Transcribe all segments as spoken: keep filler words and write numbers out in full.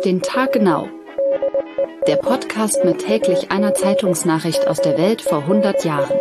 den Tag genau. Der Podcast mit täglich einer Zeitungsnachricht aus der Welt vor hundert Jahren.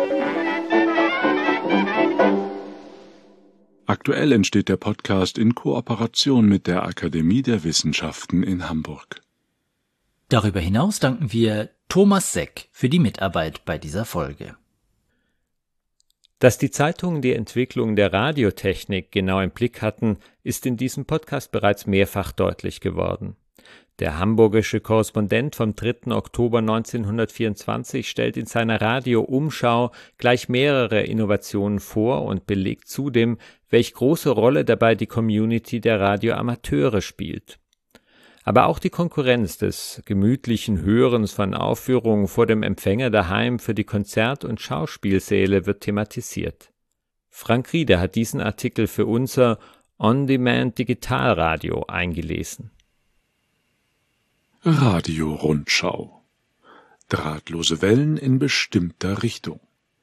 Aktuell entsteht der Podcast in Kooperation mit der Akademie der Wissenschaften in Hamburg. Darüber hinaus danken wir Thomas Seck für die Mitarbeit bei dieser Folge. Dass die Zeitungen die Entwicklung der Radiotechnik genau im Blick hatten, ist in diesem Podcast bereits mehrfach deutlich geworden. Der hamburgische Korrespondent vom dritten Oktober neunzehnhundertvierundzwanzig stellt in seiner Radio-Umschau gleich mehrere Innovationen vor und belegt zudem, welch große Rolle dabei die Community der Radioamateure spielt. Aber auch die Konkurrenz des gemütlichen Hörens von Aufführungen vor dem Empfänger daheim für die Konzert- und Schauspielsäle wird thematisiert. Frank Rieder hat diesen Artikel für unser On-Demand-Digitalradio eingelesen. Radio-Rundschau. Drahtlose Wellen in bestimmter Richtung.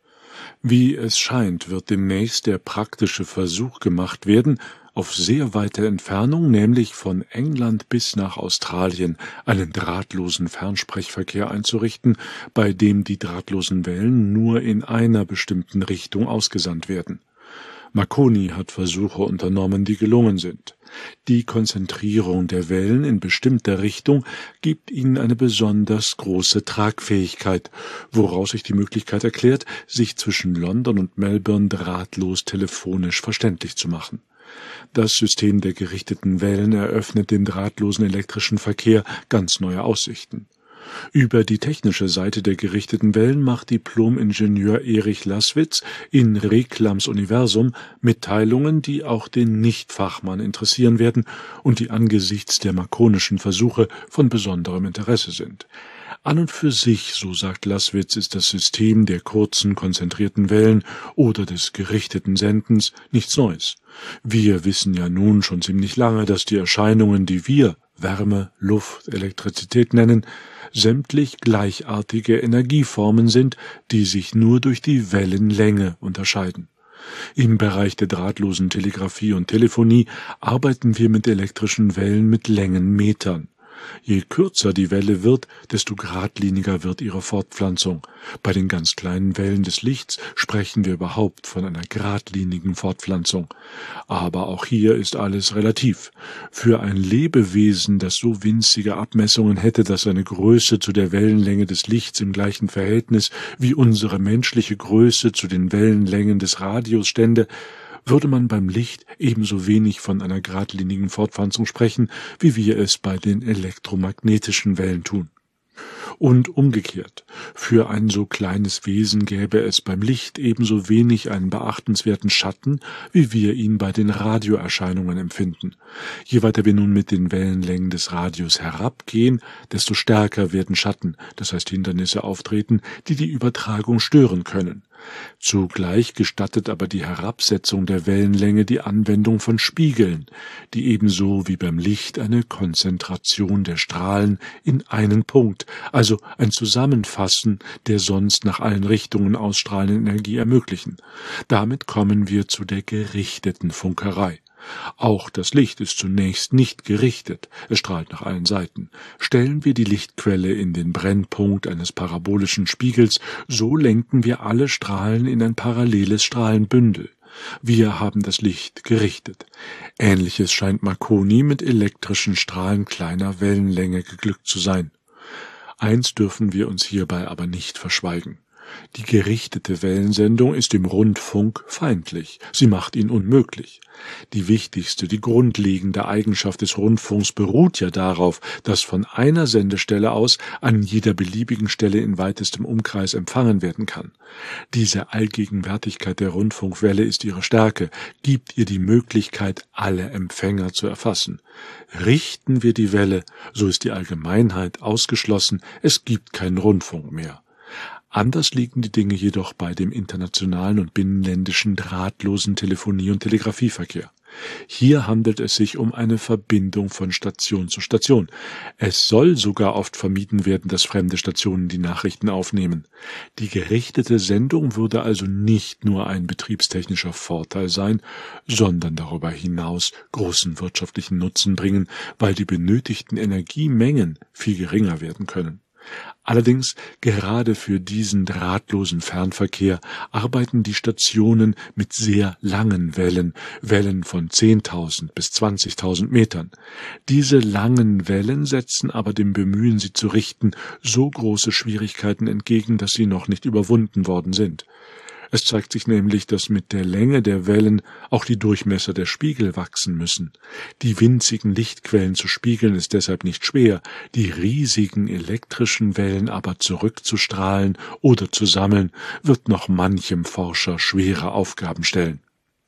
Wie es scheint, wird demnächst der praktische Versuch gemacht werden, auf sehr weite Entfernung, nämlich von England bis nach Australien, einen drahtlosen Fernsprechverkehr einzurichten, bei dem die drahtlosen Wellen nur in einer bestimmten Richtung ausgesandt werden. Marconi hat Versuche unternommen, die gelungen sind. Die Konzentrierung der Wellen in bestimmter Richtung gibt ihnen eine besonders große Tragfähigkeit, woraus sich die Möglichkeit erklärt, sich zwischen London und Melbourne drahtlos telefonisch verständlich zu machen. Das System der gerichteten Wellen eröffnet dem drahtlosen elektrischen Verkehr ganz neue Aussichten. Über die technische Seite der gerichteten Wellen macht Diplom-Ingenieur Erich Laßwitz in Reklams Universum Mitteilungen, die auch den Nichtfachmann interessieren werden und die angesichts der marconischen Versuche von besonderem Interesse sind. An und für sich, so sagt Laßwitz, ist das System der kurzen, konzentrierten Wellen oder des gerichteten Sendens nichts Neues. Wir wissen ja nun schon ziemlich lange, dass die Erscheinungen, die wir Wärme, Luft, Elektrizität nennen, sämtlich gleichartige Energieformen sind, die sich nur durch die Wellenlänge unterscheiden. Im Bereich der drahtlosen Telegrafie und Telefonie arbeiten wir mit elektrischen Wellen mit Längenmetern. Je kürzer die Welle wird, desto geradliniger wird ihre Fortpflanzung. Bei den ganz kleinen Wellen des Lichts sprechen wir überhaupt von einer geradlinigen Fortpflanzung. Aber auch hier ist alles relativ. Für ein Lebewesen, das so winzige Abmessungen hätte, dass seine Größe zu der Wellenlänge des Lichts im gleichen Verhältnis wie unsere menschliche Größe zu den Wellenlängen des Radios stände, würde man beim Licht ebenso wenig von einer geradlinigen Fortpflanzung sprechen, wie wir es bei den elektromagnetischen Wellen tun. Und umgekehrt, für ein so kleines Wesen gäbe es beim Licht ebenso wenig einen beachtenswerten Schatten, wie wir ihn bei den Radioerscheinungen empfinden. Je weiter wir nun mit den Wellenlängen des Radios herabgehen, desto stärker werden Schatten, das heißt Hindernisse auftreten, die die Übertragung stören können. Zugleich gestattet aber die Herabsetzung der Wellenlänge die Anwendung von Spiegeln, die ebenso wie beim Licht eine Konzentration der Strahlen in einen Punkt, also ein Zusammenfassen der sonst nach allen Richtungen ausstrahlenden Energie ermöglichen. Damit kommen wir zu der gerichteten Funkerei. Auch das Licht ist zunächst nicht gerichtet, es strahlt nach allen Seiten. Stellen wir die Lichtquelle in den Brennpunkt eines parabolischen Spiegels, so lenken wir alle Strahlen in ein paralleles Strahlenbündel. Wir haben das Licht gerichtet. Ähnliches scheint Marconi mit elektrischen Strahlen kleiner Wellenlänge geglückt zu sein. Eins dürfen wir uns hierbei aber nicht verschweigen. Die gerichtete Wellensendung ist dem Rundfunk feindlich, sie macht ihn unmöglich. Die wichtigste, die grundlegende Eigenschaft des Rundfunks beruht ja darauf, dass von einer Sendestelle aus an jeder beliebigen Stelle in weitestem Umkreis empfangen werden kann. Diese Allgegenwärtigkeit der Rundfunkwelle ist ihre Stärke, gibt ihr die Möglichkeit, alle Empfänger zu erfassen. Richten wir die Welle, so ist die Allgemeinheit ausgeschlossen, es gibt keinen Rundfunk mehr. Anders liegen die Dinge jedoch bei dem internationalen und binnenländischen drahtlosen Telefonie- und Telegrafieverkehr. Hier handelt es sich um eine Verbindung von Station zu Station. Es soll sogar oft vermieden werden, dass fremde Stationen die Nachrichten aufnehmen. Die gerichtete Sendung würde also nicht nur ein betriebstechnischer Vorteil sein, sondern darüber hinaus großen wirtschaftlichen Nutzen bringen, weil die benötigten Energiemengen viel geringer werden können. Allerdings, gerade für diesen drahtlosen Fernverkehr arbeiten die Stationen mit sehr langen Wellen, Wellen von zehntausend bis zwanzigtausend Metern. Diese langen Wellen setzen aber dem Bemühen, sie zu richten, so große Schwierigkeiten entgegen, dass sie noch nicht überwunden worden sind. Es zeigt sich nämlich, dass mit der Länge der Wellen auch die Durchmesser der Spiegel wachsen müssen. Die winzigen Lichtquellen zu spiegeln ist deshalb nicht schwer, die riesigen elektrischen Wellen aber zurückzustrahlen oder zu sammeln, wird noch manchem Forscher schwere Aufgaben stellen.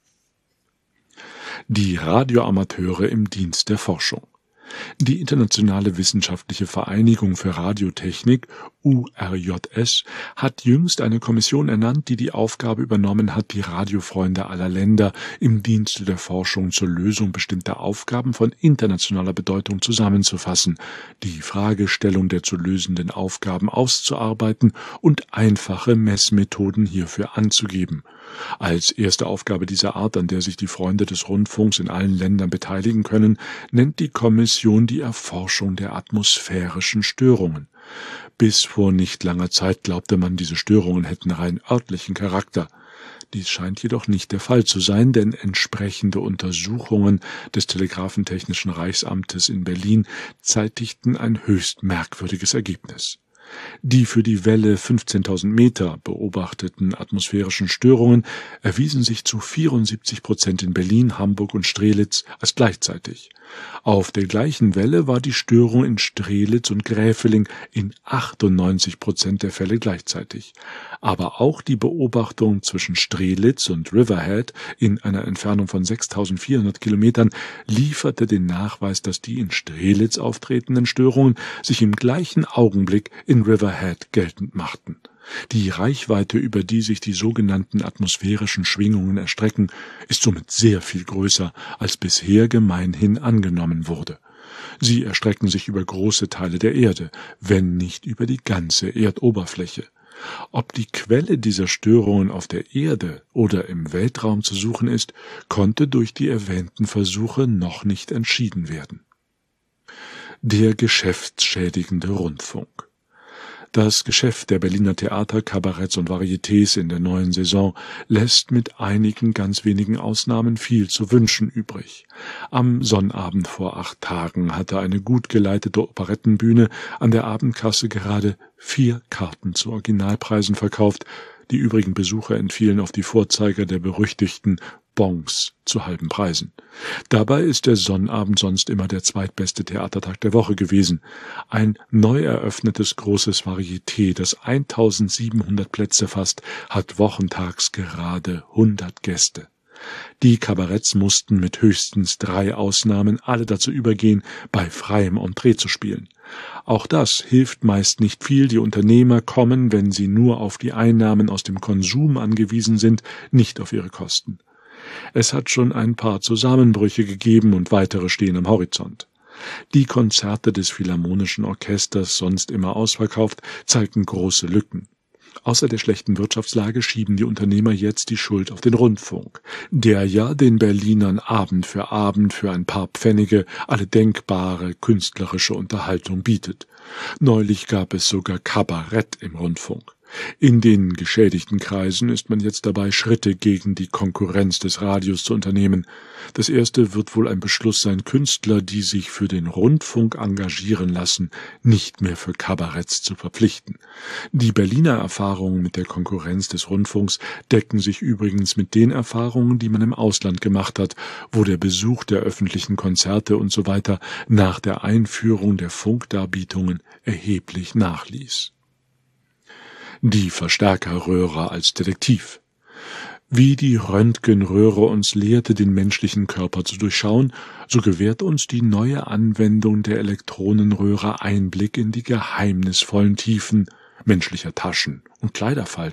Die Radioamateure im Dienst der Forschung. Die Internationale Wissenschaftliche Vereinigung für Radiotechnik, U R J S, hat jüngst eine Kommission ernannt, die die Aufgabe übernommen hat, die Radiofreunde aller Länder im Dienste der Forschung zur Lösung bestimmter Aufgaben von internationaler Bedeutung zusammenzufassen, die Fragestellung der zu lösenden Aufgaben auszuarbeiten und einfache Messmethoden hierfür anzugeben. Als erste Aufgabe dieser Art, an der sich die Freunde des Rundfunks in allen Ländern beteiligen können, nennt die Kommission die Erforschung der atmosphärischen Störungen. Bis vor nicht langer Zeit glaubte man, diese Störungen hätten rein örtlichen Charakter. Dies scheint jedoch nicht der Fall zu sein, denn entsprechende Untersuchungen des Telegraphentechnischen Reichsamtes in Berlin zeitigten ein höchst merkwürdiges Ergebnis. Die für die Welle fünfzehntausend Meter beobachteten atmosphärischen Störungen erwiesen sich zu vierundsiebzig Prozent in Berlin, Hamburg und Strelitz als gleichzeitig. Auf der gleichen Welle war die Störung in Strelitz und Gräfeling in achtundneunzig Prozent der Fälle gleichzeitig. Aber auch die Beobachtung zwischen Strelitz und Riverhead in einer Entfernung von sechstausendvierhundert Kilometern lieferte den Nachweis, dass die in Strelitz auftretenden Störungen sich im gleichen Augenblick in Riverhead geltend machten. Die Reichweite, über die sich die sogenannten atmosphärischen Schwingungen erstrecken, ist somit sehr viel größer, als bisher gemeinhin angenommen wurde. Sie erstrecken sich über große Teile der Erde, wenn nicht über die ganze Erdoberfläche. Ob die Quelle dieser Störungen auf der Erde oder im Weltraum zu suchen ist, konnte durch die erwähnten Versuche noch nicht entschieden werden. Der geschäftsschädigende Rundfunk. Das Geschäft der Berliner Theater, Kabaretts und Varietés in der neuen Saison lässt mit einigen ganz wenigen Ausnahmen viel zu wünschen übrig. Am Sonnabend vor acht Tagen hatte eine gut geleitete Operettenbühne an der Abendkasse gerade vier Karten zu Originalpreisen verkauft. Die übrigen Besucher entfielen auf die Vorzeiger der berüchtigten Bons zu halben Preisen. Dabei ist der Sonnabend sonst immer der zweitbeste Theatertag der Woche gewesen. Ein neu eröffnetes großes Varieté, das eintausendsiebenhundert Plätze fasst, hat wochentags gerade hundert Gäste. Die Kabaretts mussten mit höchstens drei Ausnahmen alle dazu übergehen, bei freiem Entree zu spielen. Auch das hilft meist nicht viel. Die Unternehmer kommen, wenn sie nur auf die Einnahmen aus dem Konsum angewiesen sind, nicht auf ihre Kosten. Es hat schon ein paar Zusammenbrüche gegeben und weitere stehen am Horizont. Die Konzerte des Philharmonischen Orchesters, sonst immer ausverkauft, zeigten große Lücken. Außer der schlechten Wirtschaftslage schieben die Unternehmer jetzt die Schuld auf den Rundfunk, der ja den Berlinern Abend für Abend für ein paar Pfennige alle denkbare künstlerische Unterhaltung bietet. Neulich gab es sogar Kabarett im Rundfunk. In den geschädigten Kreisen ist man jetzt dabei, Schritte gegen die Konkurrenz des Radios zu unternehmen. Das erste wird wohl ein Beschluss sein, Künstler, die sich für den Rundfunk engagieren lassen, nicht mehr für Kabaretts zu verpflichten. Die Berliner Erfahrungen mit der Konkurrenz des Rundfunks decken sich übrigens mit den Erfahrungen, die man im Ausland gemacht hat, wo der Besuch der öffentlichen Konzerte und so weiter nach der Einführung der Funkdarbietungen erheblich nachließ. Die Verstärkerröhre als Detektiv. Wie die Röntgenröhre uns lehrte, den menschlichen Körper zu durchschauen, so gewährt uns die neue Anwendung der Elektronenröhre Einblick in die geheimnisvollen Tiefen menschlicher Taschen und Kleiderfalten.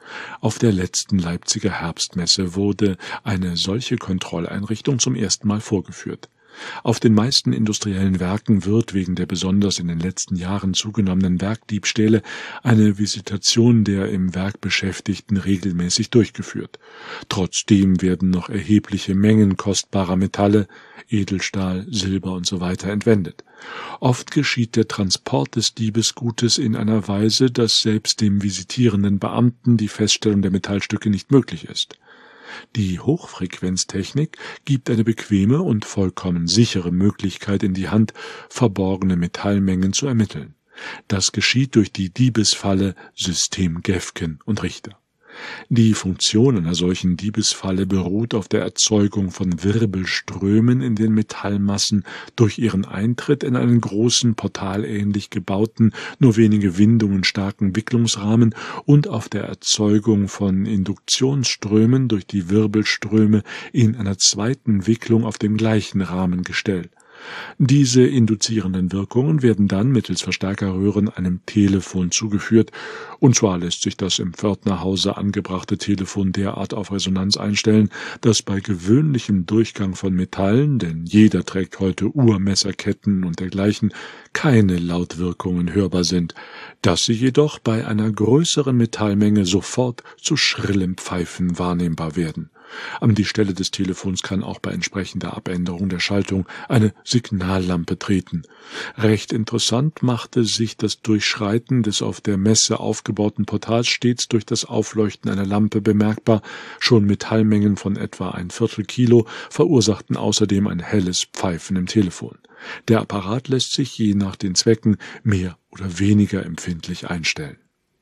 Auf der letzten Leipziger Herbstmesse wurde eine solche Kontrolleinrichtung zum ersten Mal vorgeführt. Auf den meisten industriellen Werken wird wegen der besonders in den letzten Jahren zugenommenen Werkdiebstähle eine Visitation der im Werk Beschäftigten regelmäßig durchgeführt. Trotzdem werden noch erhebliche Mengen kostbarer Metalle, Edelstahl, Silber usw. entwendet. Oft geschieht der Transport des Diebesgutes in einer Weise, dass selbst dem visitierenden Beamten die Feststellung der Metallstücke nicht möglich ist. Die Hochfrequenztechnik gibt eine bequeme und vollkommen sichere Möglichkeit in die Hand, verborgene Metallmengen zu ermitteln. Das geschieht durch die Diebesfalle System Gefgen und Richter. Die Funktion einer solchen Diebesfalle beruht auf der Erzeugung von Wirbelströmen in den Metallmassen durch ihren Eintritt in einen großen, portalähnlich gebauten, nur wenige Windungen starken Wicklungsrahmen und auf der Erzeugung von Induktionsströmen durch die Wirbelströme in einer zweiten Wicklung auf dem gleichen Rahmengestell. Diese induzierenden Wirkungen werden dann mittels Verstärkerröhren einem Telefon zugeführt, und zwar lässt sich das im Pförtnerhause angebrachte Telefon derart auf Resonanz einstellen, dass bei gewöhnlichem Durchgang von Metallen, denn jeder trägt heute Uhrmesserketten und dergleichen, keine Lautwirkungen hörbar sind, dass sie jedoch bei einer größeren Metallmenge sofort zu schrillem Pfeifen wahrnehmbar werden. An die Stelle des Telefons kann auch bei entsprechender Abänderung der Schaltung eine Signallampe treten. Recht interessant machte sich das Durchschreiten des auf der Messe aufgebauten Portals stets durch das Aufleuchten einer Lampe bemerkbar. Schon Metallmengen von etwa ein Viertel Kilo verursachten außerdem ein helles Pfeifen im Telefon. Der Apparat lässt sich je nach den Zwecken mehr oder weniger empfindlich einstellen.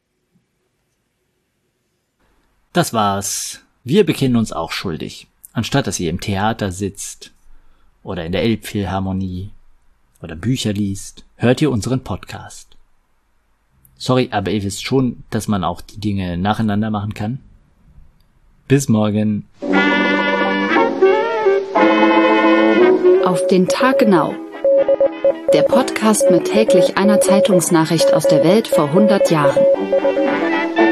Das war's. Wir bekennen uns auch schuldig. Anstatt dass ihr im Theater sitzt oder in der Elbphilharmonie oder Bücher liest, hört ihr unseren Podcast. Sorry, aber ihr wisst schon, dass man auch die Dinge nacheinander machen kann. Bis morgen. Auf den Tag genau. Der Podcast mit täglich einer Zeitungsnachricht aus der Welt vor hundert Jahren.